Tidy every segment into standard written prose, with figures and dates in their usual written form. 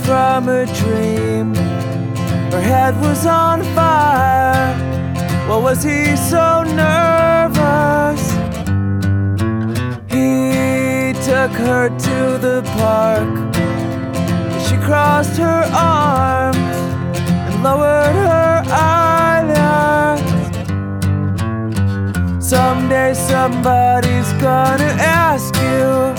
from a dream. Her head was on fire. Why was he so nervous? He took her to the park. She crossed her arms and lowered her eyelids. Someday somebody's gonna ask you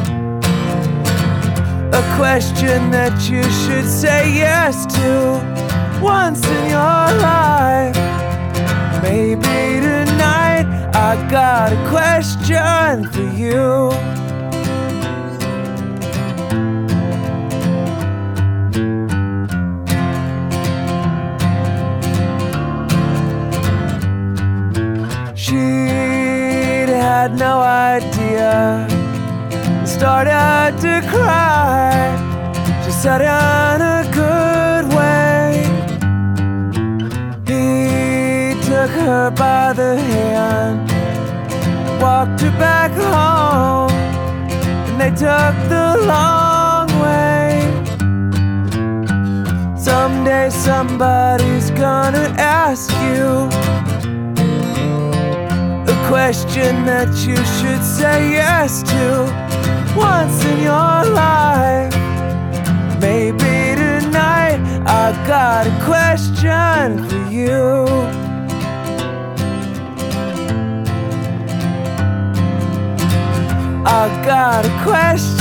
a question that you should say yes to once in your life. Maybe tonight I got a question for you. She'd had no idea, started to cry. She said in a good way. He took her by the hand, walked her back home, and they took the long way. Someday somebody's gonna ask you a question that you should say yes to once in your life. Maybe tonight I got a question for you. I got a question